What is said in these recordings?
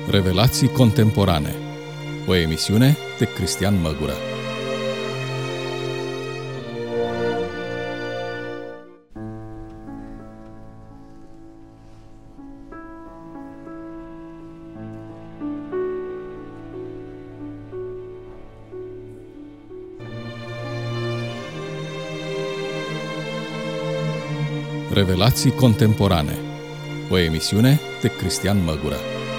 Revelații contemporane. O emisiune de Cristian Măgură. Revelații contemporane. O emisiune de Cristian Măgură.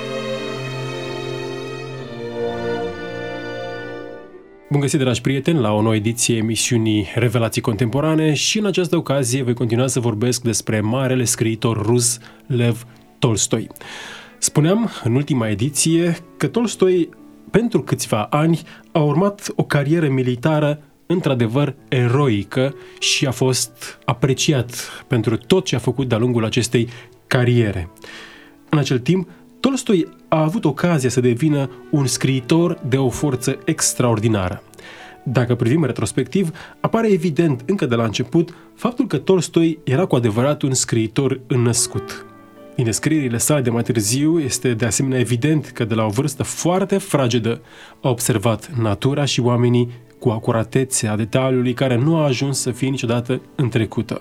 Bun găsit, dragi prieteni, la o nouă ediție emisiunii Revelații contemporane și în această ocazie voi continua să vorbesc despre marele scriitor rus Lev Tolstoi. Spuneam în ultima ediție că Tolstoi, pentru câțiva ani, a urmat o carieră militară într-adevăr eroică și a fost apreciat pentru tot ce a făcut de-a lungul acestei cariere. În acel timp, Tolstoi a avut ocazia să devină un scriitor de o forță extraordinară. Dacă privim retrospectiv, apare evident încă de la început faptul că Tolstoi era cu adevărat un scriitor înnăscut. Din descrierile sale de mai târziu este de asemenea evident că de la o vârstă foarte fragedă a observat natura și oamenii cu acuratețea detaliului care nu a ajuns să fie niciodată întrecută.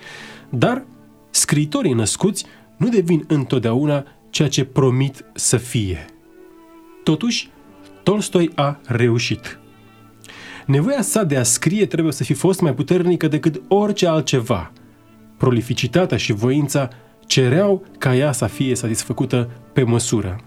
Dar scriitorii născuți nu devin întotdeauna ceea ce promit să fie. Totuși, Tolstoi a reușit. Nevoia sa de a scrie trebuie să fi fost mai puternică decât orice altceva. Prolificitatea și voința cereau ca ea să fie satisfăcută pe măsură.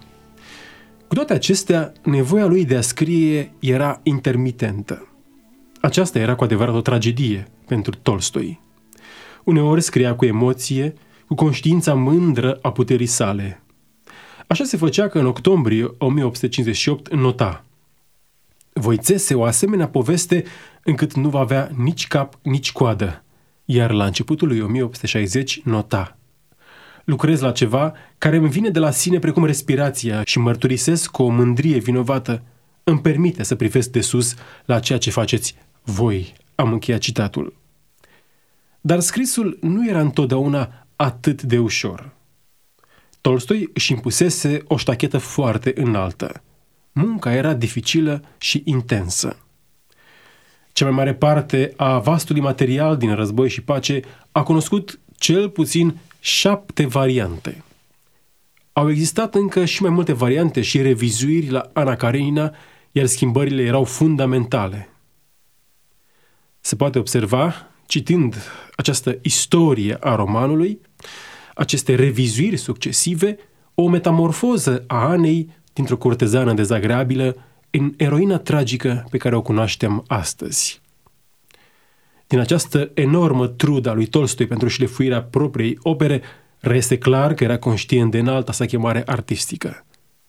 Cu toate acestea, nevoia lui de a scrie era intermitentă. Aceasta era cu adevărat o tragedie pentru Tolstoi. Uneori scria cu emoție, cu conștiința mândră a puterii sale. Așa se făcea că în octombrie 1858 nota: „Voi țese o asemenea poveste încât nu va avea nici cap, nici coadă”, iar la începutul lui 1860 nota: „Lucrez la ceva care îmi vine de la sine precum respirația și mărturisesc cu o mândrie vinovată. Îmi permite să privesc de sus la ceea ce faceți voi.” Am încheiat citatul. Dar scrisul nu era întotdeauna atât de ușor. Tolstoi își impusese o ștachetă foarte înaltă. Munca era dificilă și intensă. Cea mai mare parte a vastului material din Război și Pace a cunoscut cel puțin 7 variante. Au existat încă și mai multe variante și revizuiri la Ana Karenina, iar schimbările erau fundamentale. Se poate observa, citind această istorie a romanului, aceste revizuiri succesive, o metamorfoză a Anei dintr-o curtezană dezagreabilă în eroina tragică pe care o cunoaștem astăzi. Din această enormă trudă a lui Tolstoi pentru șlefuirea propriei opere, reiese clar că era conștient de înalta sa chemare artistică.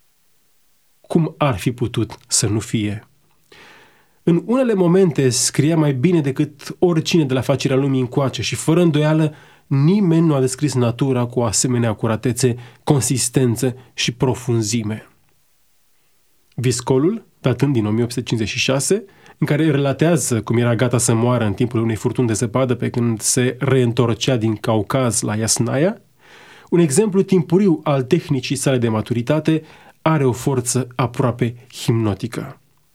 Cum ar fi putut să nu fie? În unele momente scria mai bine decât oricine de la facerea lumii încoace și, fără îndoială, nimeni nu a descris natura cu o asemenea acuratețe, consistență și profunzime. Viscolul, datând din 1856, în care relatează cum era gata să moară în timpul unei furtuni de zăpadă pe când se reîntorcea din Caucaz la Iasnaia, un exemplu timpuriu al tehnicii sale de maturitate, are o forță aproape hipnotică.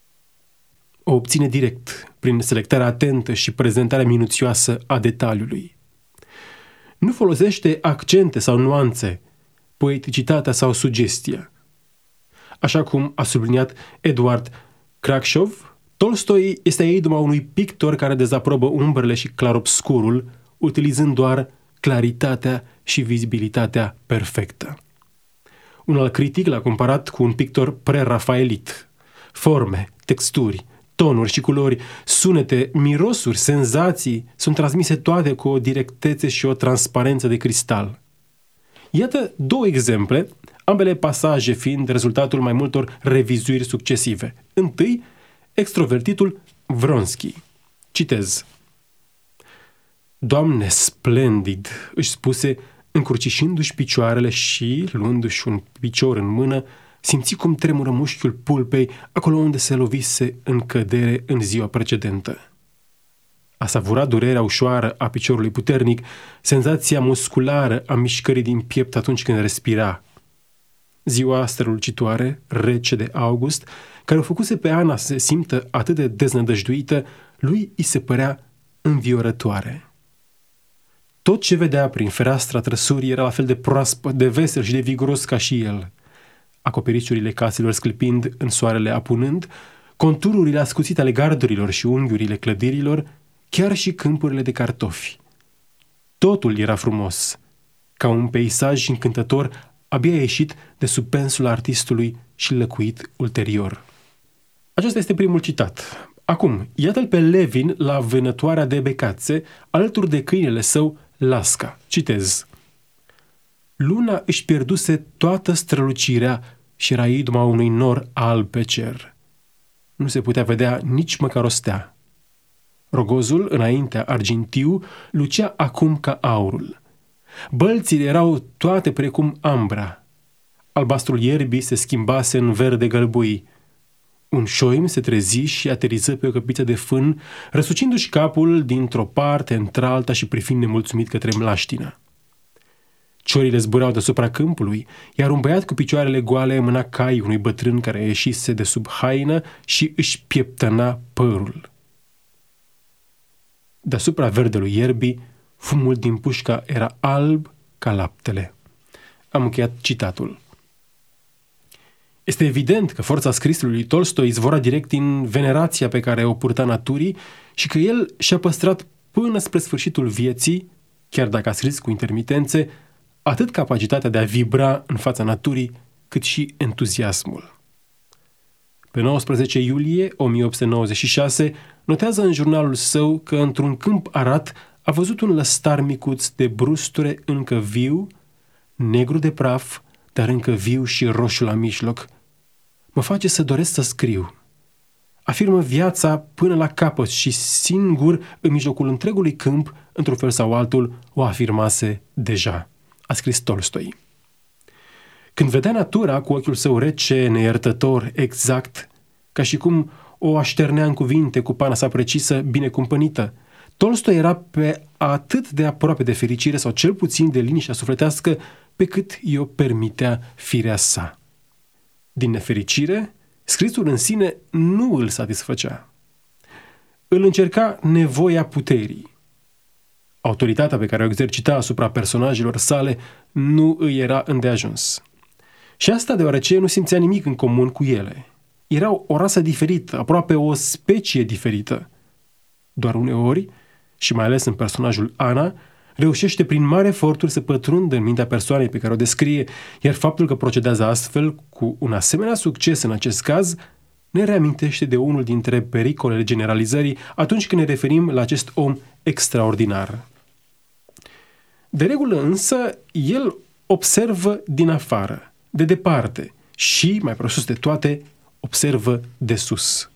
O obține direct prin selectarea atentă și prezentarea minuțioasă a detaliului. Nu folosește accente sau nuanțe, poeticitatea sau sugestia. Așa cum a subliniat Eduard Crackshov, Tolstoi este a idoma unui pictor care dezaprobă umbrele și clarobscurul, utilizând doar claritatea și vizibilitatea perfectă. Un alt critic l-a comparat cu un pictor pre-rafaelit. Forme, texturi, tonuri și culori, sunete, mirosuri, senzații sunt transmise toate cu o directețe și o transparență de cristal. Iată 2 exemple, ambele pasaje fiind rezultatul mai multor revizuiri succesive. Întâi, extrovertitul Vronski. Citez: „Doamne, splendid!” își spuse, încrucișându-și picioarele și, luându-și un picior în mână, simți cum tremură mușchiul pulpei acolo unde se lovise în cădere în ziua precedentă. A savurat durerea ușoară a piciorului puternic, senzația musculară a mișcării din piept atunci când respira. ziua strălucitoare, rece de august, care o făcuse pe Ana să se simtă atât de deznădăjduită, lui îi se părea înviorătoare. Tot ce vedea prin fereastra trăsurii era la fel de proaspăt, de vesel și de viguros ca și el. Acoperișurile caselor sclipind în soarele apunând, contururile ascuțite ale gardurilor și unghiurile clădirilor, chiar și câmpurile de cartofi. Totul era frumos, ca un peisaj încântător abia ieșit de sub pensul artistului și lăcuit ulterior. Acesta este primul citat. Acum, iată-l pe Levin la vânătoarea de becațe, alături de câinele său Lasca. Citez. Luna își pierduse toată strălucirea și era idoma unui nor alb pe cer. Nu se putea vedea nici măcar o stea. Rogozul, înaintea argintiu, lucea acum ca aurul. Bălțile erau toate precum ambra. Albastrul ierbii se schimbase în verde gălbui. Un șoim se trezi și ateriză pe o căpiță de fân, răsucindu-și capul dintr-o parte într-alta și privind nemulțumit către mlaștină. Ciorile zburau deasupra câmpului, iar un băiat cu picioarele goale mâna cai unui bătrân care ieșise de sub haină și își pieptăna părul. Deasupra verdelui ierbii, fumul din pușca era alb ca laptele. Am încheiat citatul. Este evident că forța scrisului lui Tolstoi izvora direct din venerația pe care o purta naturii și că el și-a păstrat până spre sfârșitul vieții, chiar dacă a scris cu intermitențe, atât capacitatea de a vibra în fața naturii, cât și entuziasmul. Pe 19 iulie 1896 notează în jurnalul său că într-un câmp arat a văzut un lăstar micuț de brusture încă viu, negru de praf, dar încă viu și roșu la mijloc. Mă face să doresc să scriu. Afirmă viața până la capăt și singur, în mijlocul întregului câmp, într-un fel sau altul, o afirmase deja. A scris Tolstoi. Când vedea natura cu ochiul său rece, neiertător, exact, ca și cum o așternea în cuvinte cu pana sa precisă, binecumpănită, Tolstoi era pe atât de aproape de fericire sau cel puțin de liniștea sufletească pe cât i-o permitea firea sa. Din nefericire, scrisul în sine nu îl satisfăcea. Îl încerca nevoia puterii. Autoritatea pe care o exercita asupra personajelor sale nu îi era îndeajuns. Și asta deoarece nu simțea nimic în comun cu ele. Erau o rasă diferită, aproape o specie diferită. Doar uneori, și mai ales în personajul Ana, reușește prin mari eforturi să pătrundă în mintea persoanei pe care o descrie, iar faptul că procedează astfel, cu un asemenea succes în acest caz, ne reamintește de unul dintre pericolele generalizării atunci când ne referim la acest om extraordinar. De regulă însă, el observă din afară, de departe și, mai presus de toate, observă de sus.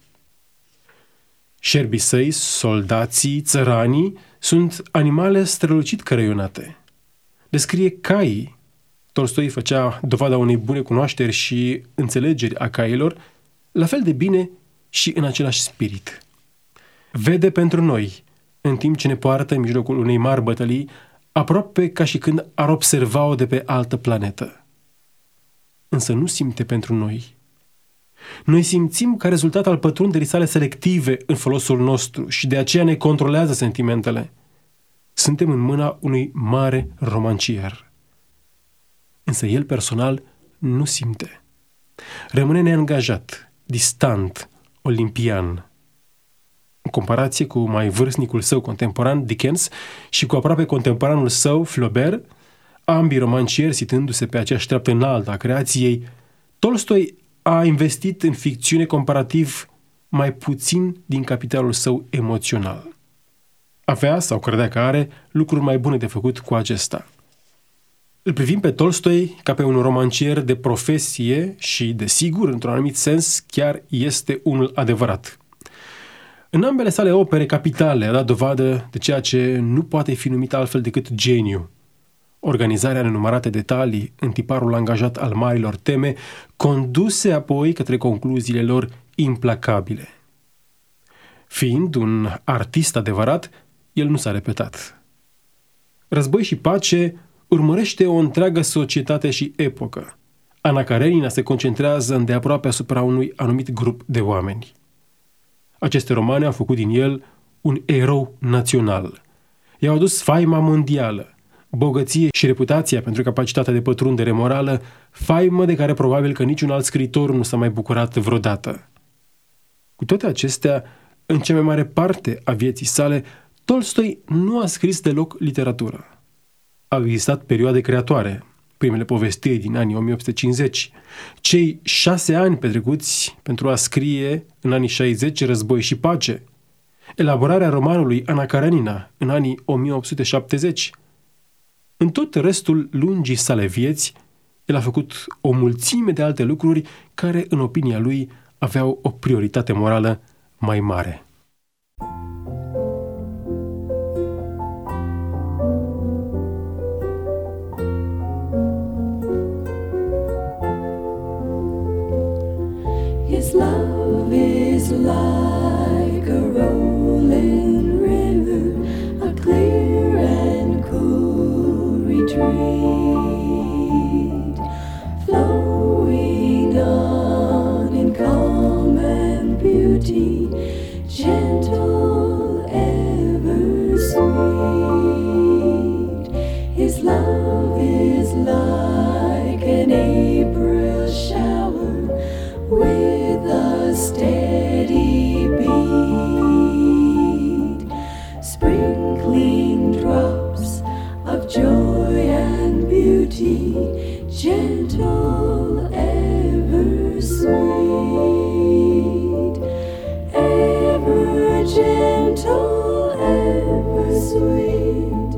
Șerbii săi, soldații, țăranii, sunt animale strălucit căreionate. Descrie caii. Tolstoi făcea dovada unei bune cunoașteri și înțelegeri a cailor, la fel de bine și în același spirit. Vede pentru noi, în timp ce ne poartă în mijlocul unei mari bătălii, aproape ca și când ar observa-o de pe altă planetă. Însă nu simte pentru noi. Noi simțim ca rezultat al pătrunderii sale selective în folosul nostru și de aceea ne controlează sentimentele. Suntem în mâna unui mare romancier. Însă el personal nu simte. Rămâne neangajat, distant, olimpian. În comparație cu mai vârstnicul său contemporan, Dickens, și cu aproape contemporanul său, Flaubert, ambii romancieri situându-se pe aceeași treaptă înaltă a creației, Tolstoi a investit în ficțiune comparativ mai puțin din capitalul său emoțional. Avea, sau credea că are, lucruri mai bune de făcut cu acesta. Îl privim pe Tolstoi ca pe un romancier de profesie și, desigur, într-un anumit sens, chiar este unul adevărat. În ambele sale opere capitale a dat dovadă de ceea ce nu poate fi numit altfel decât geniu. Organizarea nenumărate detalii în tiparul angajat al marilor teme, conduse apoi către concluziile lor implacabile. Fiind un artist adevărat, el nu s-a repetat. Război și pace urmărește o întreagă societate și epocă. Ana Karenina se concentrează îndeaproape asupra unui anumit grup de oameni. Aceste romane au făcut din el un erou național. I-au adus faima mondială, bogăție și reputația pentru capacitatea de pătrundere morală, faimă de care probabil că niciun alt scriitor nu s-a mai bucurat vreodată. Cu toate acestea, în cea mai mare parte a vieții sale, Tolstoi nu a scris deloc literatură. Au existat perioade creatoare, primele povestiri din anii 1850, cei 6 ani petrecuți pentru a scrie în anii 60 Război și pace, elaborarea romanului Ana Karenina în anii 1870. În tot restul lungii sale vieți, el a făcut o mulțime de alte lucruri care, în opinia lui, aveau o prioritate morală mai mare. His love is like a rolling river, a clear and cool retreat, flowing on in calm and beauty, gentle, ever sweet. His love is like an April shower with a steady beat, sprinkling drops of joy and beauty, gentle, ever sweet, ever gentle, ever sweet,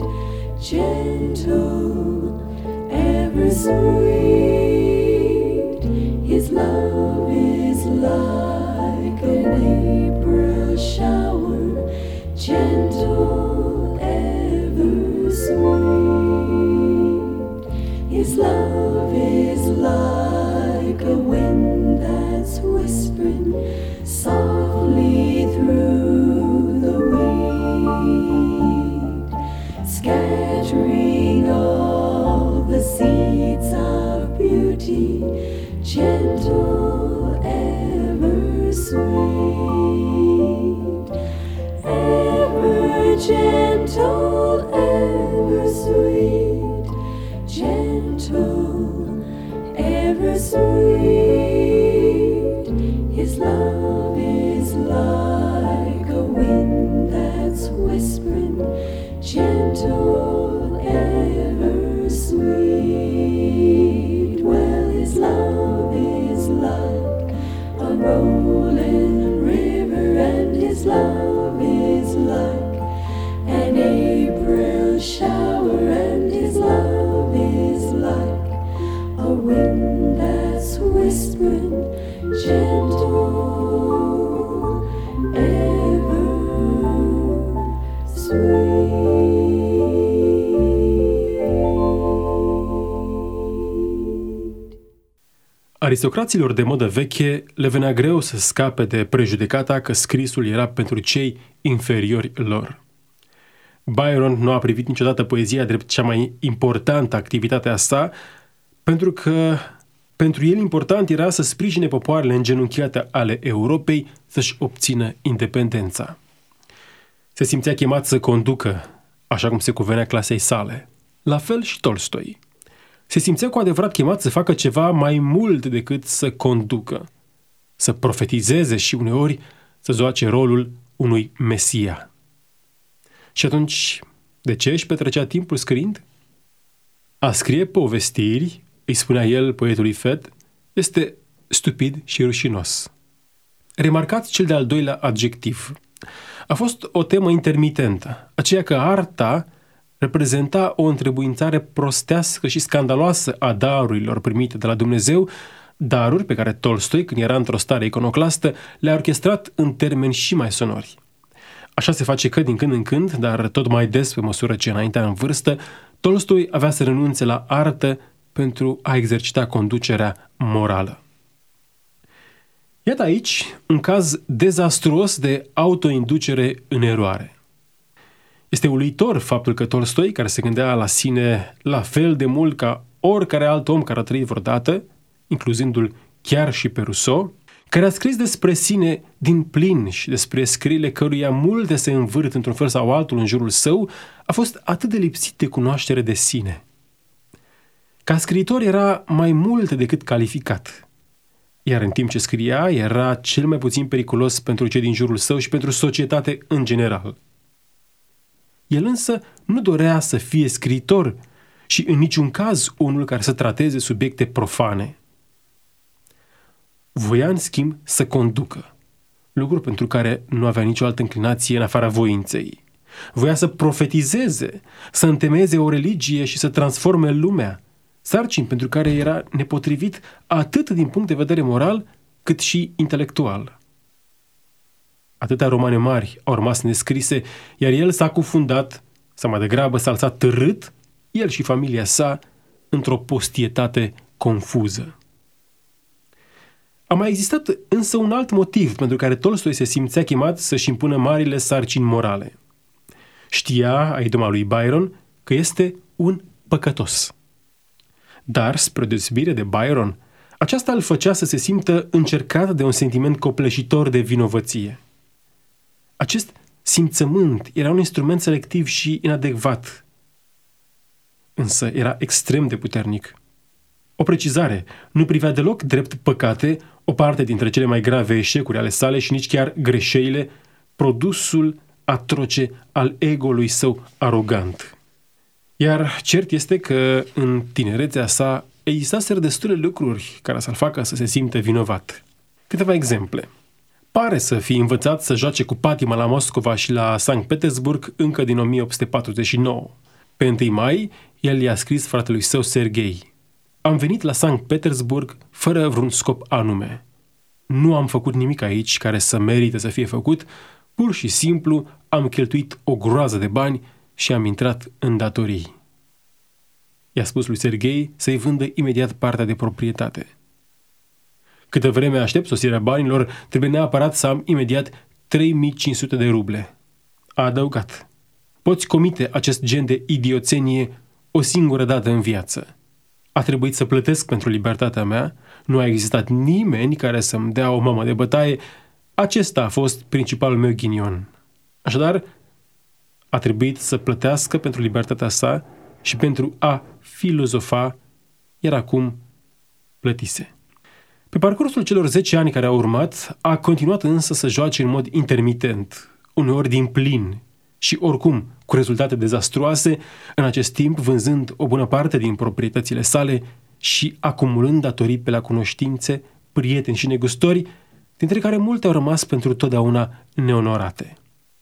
gentle, ever sweet. His love is like an April shower, gentle, ever sweet. His love is like a wind that's whispering softly through the weed, scattering all the seeds of beauty, gentle, ever sweet, ever gentle, ever sweet, gentle, ever sweet. His love is like a wind that's whispering, gentle, ever sweet. Well, his love is like a rolling river, and his love is like an April shower, and his love is like a wind that's whispering, gentle, ever sweet. Aristocraților de modă veche le venea greu să scape de prejudecata că scrisul era pentru cei inferiori lor. Byron nu a privit niciodată poezia drept cea mai importantă activitate a sa, pentru că pentru el important era să sprijine popoarele îngenunchiate ale Europei să-și obțină independența. Se simțea chemat să conducă, așa cum se cuvenea clasei sale. La fel și Tolstoi. Se simțea cu adevărat chemat să facă ceva mai mult decât să conducă, să profetizeze și uneori să joace rolul unui mesia. Și atunci, de ce își petrecea timpul scriind? A scrie povestiri, îi spunea el poetului Fed, este stupid și rușinos. Remarcați cel de-al doilea adjectiv. A fost o temă intermitentă, aceea că arta reprezenta o întrebuințare prostească și scandaloasă a darurilor primite de la Dumnezeu, daruri pe care Tolstoi, când era într-o stare iconoclastă, le-a orchestrat în termeni și mai sonori. Așa se face că, din când în când, dar tot mai des pe măsură ce înaintea în vârstă, Tolstoi avea să renunțe la artă pentru a exercita conducerea morală. Iată aici un caz dezastruos de autoinducere în eroare. Este uluitor faptul că Tolstoi, care se gândea la sine la fel de mult ca oricare alt om care a trăit vreodată, incluzându-l chiar și pe Rousseau, care a scris despre sine din plin și despre scrierile căruia multe se învârt într-un fel sau altul în jurul său, a fost atât de lipsit de cunoaștere de sine. Ca scriitor era mai mult decât calificat, iar în timp ce scria era cel mai puțin periculos pentru cei din jurul său și pentru societate în general. El însă nu dorea să fie scriitor și în niciun caz unul care să trateze subiecte profane. Voia, în schimb, să conducă, lucru pentru care nu avea nicio altă înclinație în afara voinței. Voia să profetizeze, să întemeieze o religie și să transforme lumea, sarcini pentru care era nepotrivit atât din punct de vedere moral, cât și intelectual. Atâtea romane mari au rămas nescrise, iar el s-a cufundat, sau mai degrabă s-a lăsat târât, el și familia sa, într-o postietate confuză. A mai existat însă un alt motiv pentru care Tolstoi se simțea chemat să-și impună marile sarcini morale. Știa, a idoma lui Byron, că este un păcătos. Dar, spre deosebire de Byron, aceasta îl făcea să se simtă încercat de un sentiment copleșitor de vinovăție. Acest simțământ era un instrument selectiv și inadecvat, însă era extrem de puternic. O precizare, nu privea deloc drept păcate o parte dintre cele mai grave eșecuri ale sale și nici chiar greșelile, produsul atroce al ego-ului său arogant. Iar cert este că în tinerețea sa existaseră destule lucruri care să-l facă să se simtă vinovat. Câteva exemple. Pare să fi învățat să joace cu patima la Moscova și la Sankt Petersburg încă din 1849. Pe 1 mai, el i-a scris fratelui său Serghei: "Am venit la Sankt Petersburg fără vreun scop anume. Nu am făcut nimic aici care să merite să fie făcut, pur și simplu am cheltuit o groază de bani și am intrat în datorii." I-a spus lui Serghei să-i vândă imediat partea de proprietate. "Câtă vreme aștept sosirea banilor, trebuie neapărat să am imediat 3500 de ruble." A adăugat: "Poți comite acest gen de idioțenie o singură dată în viață. A trebuit să plătesc pentru libertatea mea, nu a existat nimeni care să-mi dea o mamă de bătaie, acesta a fost principalul meu ghinion. Așadar, a trebuit să plătească pentru libertatea sa și pentru a filozofa, iar acum plătise." Pe parcursul celor 10 ani care au urmat, a continuat însă să joace în mod intermitent, uneori din plin și oricum cu rezultate dezastruoase, în acest timp vânzând o bună parte din proprietățile sale și acumulând datorii pe la cunoștințe, prieteni și negustori, dintre care multe au rămas pentru totdeauna neonorate.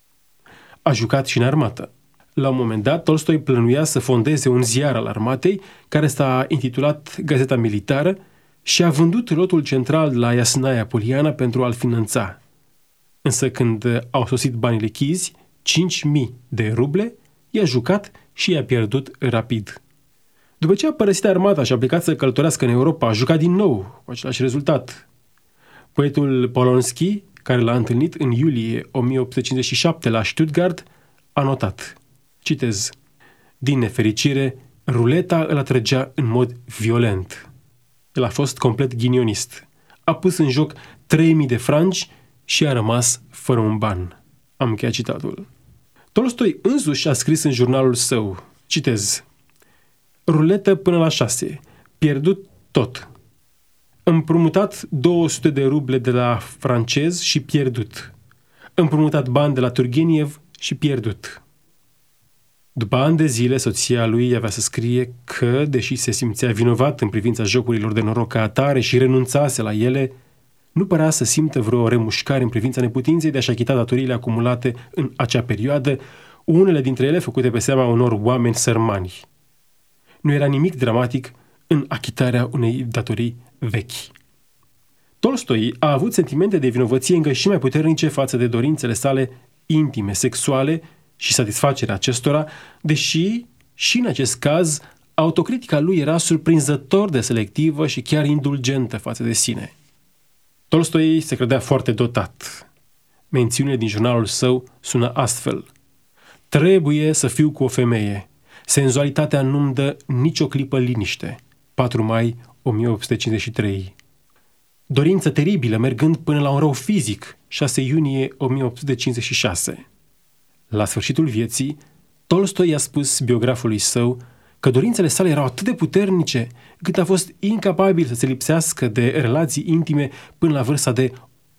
A jucat și în armată. La un moment dat, Tolstoi plănuia să fondeze un ziar al armatei, care s-a intitulat Gazeta Militară, și a vândut lotul central la Iasnaia Poliana pentru a-l finanța. Însă când au sosit banii lichizi, 5.000 de ruble, i-a jucat și i-a pierdut rapid. După ce a părăsit armata și a plecat să călătorească în Europa, a jucat din nou, cu același rezultat. Poetul Polonsky, care l-a întâlnit în iulie 1857 la Stuttgart, a notat, citez: "Din nefericire, ruleta îl atrăgea în mod violent. El a fost complet ghinionist. A pus în joc 3.000 de franci și a rămas fără un ban." Am încheiat citatul. Tolstoi însuși a scris în jurnalul său, citez: "Ruletă până la 6, pierdut tot. Împrumutat 200 de ruble de la francez și pierdut. Împrumutat bani de la Turgeniev și pierdut." După ani de zile, soția lui avea să scrie că, deși se simțea vinovat în privința jocurilor de noroc ca atare și renunțase la ele, nu părea să simtă vreo remușcare în privința neputinței de a-și achita datoriile acumulate în acea perioadă, unele dintre ele făcute pe seama unor oameni sărmani. Nu era nimic dramatic în achitarea unei datorii vechi. Tolstoi a avut sentimente de vinovăție încă și mai puternice față de dorințele sale intime, sexuale și satisfacerea acestora, deși, și în acest caz, autocritica lui era surprinzător de selectivă și chiar indulgentă față de sine. Tolstoi se credea foarte dotat. Mențiunile din jurnalul său sună astfel: "Trebuie să fiu cu o femeie. Senzualitatea nu-mi dă nicio clipă liniște. 4 mai 1853. Dorință teribilă, mergând până la un rău fizic, 6 iunie 1856. La sfârșitul vieții, Tolstoi i-a spus biografului său că dorințele sale erau atât de puternice cât a fost incapabil să se lipsească de relații intime până la vârsta de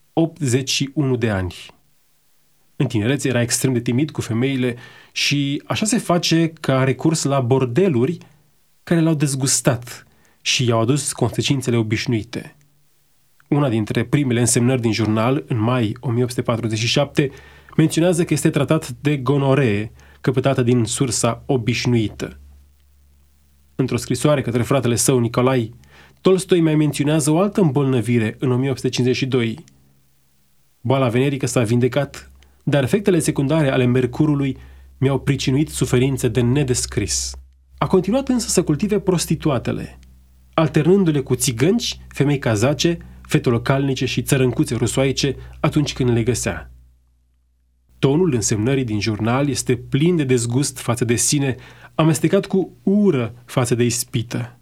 81 de ani. În tinerețe era extrem de timid cu femeile și așa se face că a recurs la bordeluri care l-au dezgustat și i-au adus consecințele obișnuite. Una dintre primele însemnări din jurnal, în mai 1847, menționează că este tratat de gonoree, căpătată din sursa obișnuită. Într-o scrisoare către fratele său, Nicolae, Tolstoi mai menționează o altă îmbolnăvire în 1852. Boala venerică s-a vindecat, dar efectele secundare ale mercurului mi-au pricinuit suferințe de nedescris. A continuat însă să cultive prostituatele, alternându-le cu țigănci, femei cazace, fete localnice și țărâncuțe rusoaice atunci când le găsea. Tonul însemnării din jurnal este plin de dezgust față de sine, amestecat cu ură față de ispită.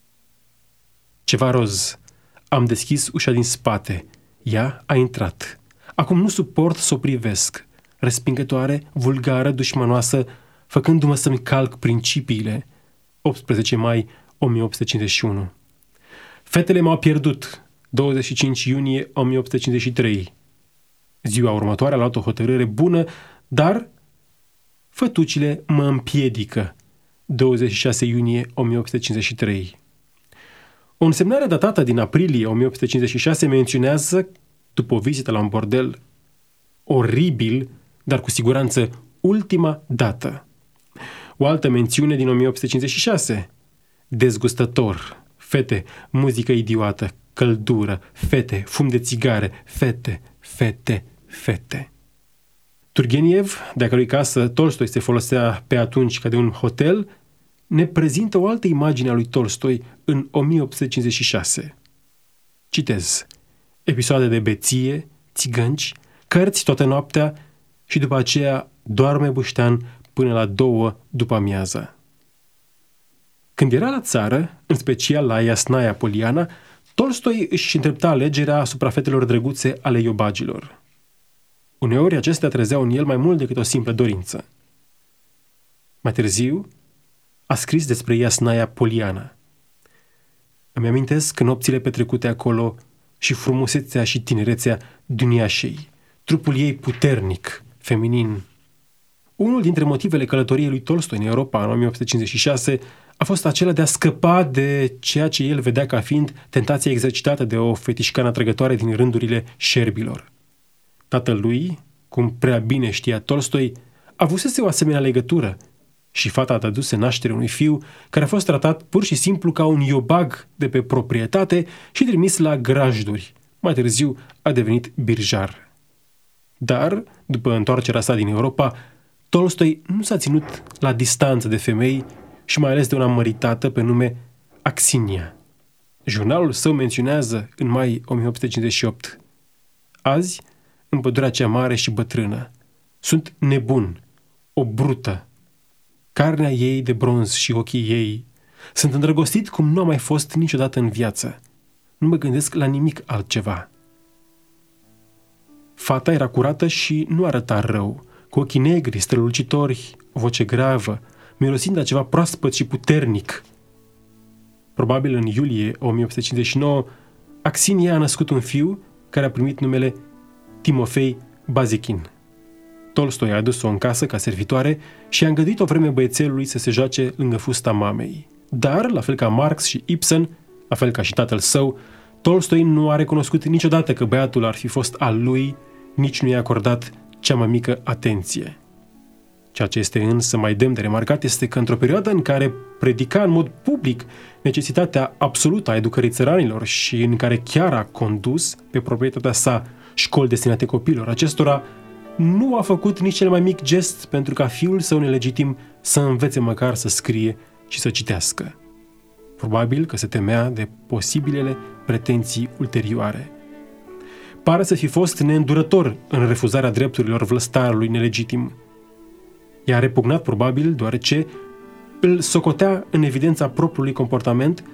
Ceva roz. Am deschis ușa din spate. Ea a intrat. Acum nu suport să o privesc. Respingătoare, vulgară, dușmanoasă, făcându-mă să-mi calc principiile. 18 mai 1851. Fetele m-au pierdut. 25 iunie 1853. Ziua următoare a luat o hotărâre bună, dar fătucile mă împiedică. 26 iunie 1853. O însemnare datată din aprilie 1856 menționează, după o vizită la un bordel, oribil, dar cu siguranță ultima dată. O altă mențiune din 1856. Dezgustător, fete, muzică idiotă, căldură, fete, fum de țigare, fete, fete, fete. Turgeniev, de-a cărui casă Tolstoi se folosea pe atunci ca de un hotel, ne prezintă o altă imagine a lui Tolstoi în 1856. Citez: episoade de beție, țigănci, cărți toată noaptea și după aceea doarme buștean până la 2 după amiaza. Când era la țară, în special la Iasnaia Poliana, Tolstoi își îndrepta alegerea asupra fetelor drăguțe ale iobagilor. Uneori acestea trezeau în el mai mult decât o simplă dorință. Mai târziu, a scris despre Iasnaia Poliana. Îmi amintesc nopțile petrecute acolo și frumusețea și tinerețea duniașei, trupul ei puternic, feminin. Unul dintre motivele călătoriei lui Tolstoi în Europa în 1856 a fost acela de a scăpa de ceea ce el vedea ca fiind tentația exercitată de o fetișcană atrăgătoare din rândurile șerbilor. Tatăl lui, cum prea bine știa Tolstoi, avusese o asemenea legătură și fata dăduse naștere unui fiu care a fost tratat pur și simplu ca un iobag de pe proprietate și trimis la grajduri. Mai târziu a devenit birjar. Dar, după întoarcerea sa din Europa, Tolstoi nu s-a ținut la distanță de femei și mai ales de una măritată pe nume Axinia. Jurnalul său menționează în mai 1858: azi, în pădurea cea mare și bătrână, sunt nebun, o brută. Carnea ei de bronz și ochii ei. Sunt îndrăgostit cum nu am mai fost niciodată în viață. Nu mă gândesc la nimic altceva. Fata era curată și nu arăta rău, cu ochii negri, strălucitori, o voce gravă, mirosind la ceva proaspăt și puternic. Probabil în iulie 1859, Axinia a născut un fiu care a primit numele Timofei Bazichin. Tolstoi a adus-o în casă ca servitoare și a îngăduit o vreme băiețelului să se joace lângă fusta mamei. Dar, la fel ca Marx și Ibsen, la fel ca și tatăl său, Tolstoi nu a recunoscut niciodată că băiatul ar fi fost al lui, nici nu i-a acordat cea mai mică atenție. Ceea ce este însă mai demn de remarcat este că într-o perioadă în care predica în mod public necesitatea absolută a educării țăranilor și în care chiar a condus pe proprietatea sa școli destinate copilor acestora, nu a făcut nici cel mai mic gest pentru ca fiul său nelegitim să învețe măcar să scrie și să citească. Probabil că se temea de posibilele pretenții ulterioare. Pare să fi fost neîndurător în refuzarea drepturilor vlăstarului nelegitim. I-a repugnat probabil deoarece îl socotea în evidența propriului comportament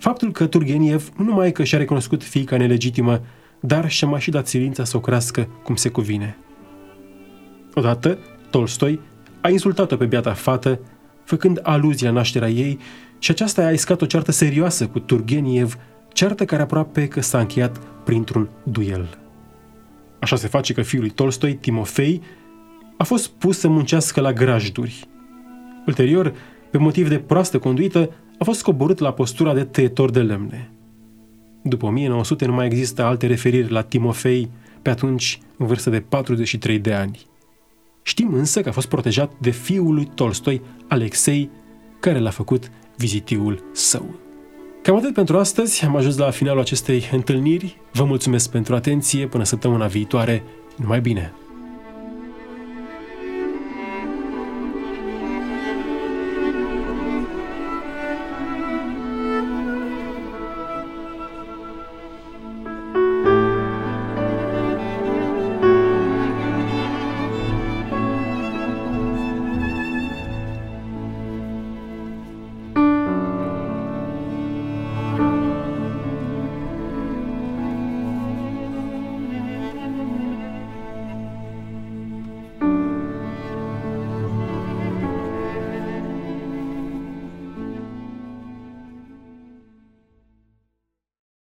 faptul că Turgeniev nu numai că și-a recunoscut fiica nelegitimă, dar și-a mai și dat silința să o crească cum se cuvine. Odată, Tolstoi a insultat-o pe biata fată, făcând aluzii la nașterea ei, și aceasta a iscat o ceartă serioasă cu Turgeniev, ceartă care aproape că s-a încheiat printr-un duel. Așa se face că fiul lui Tolstoi, Timofei, a fost pus să muncească la grajduri. Ulterior, pe motiv de proastă conduită, a fost coborât la postura de tăietor de lemne. După 1900 nu mai există alte referiri la Timofei, pe atunci în vârstă de 43 de ani. Știm însă că a fost protejat de fiul lui Tolstoi, Alexei, care l-a făcut vizitiul său. Cam atât pentru astăzi, am ajuns la finalul acestei întâlniri. Vă mulțumesc pentru atenție, până săptămâna viitoare, numai bine!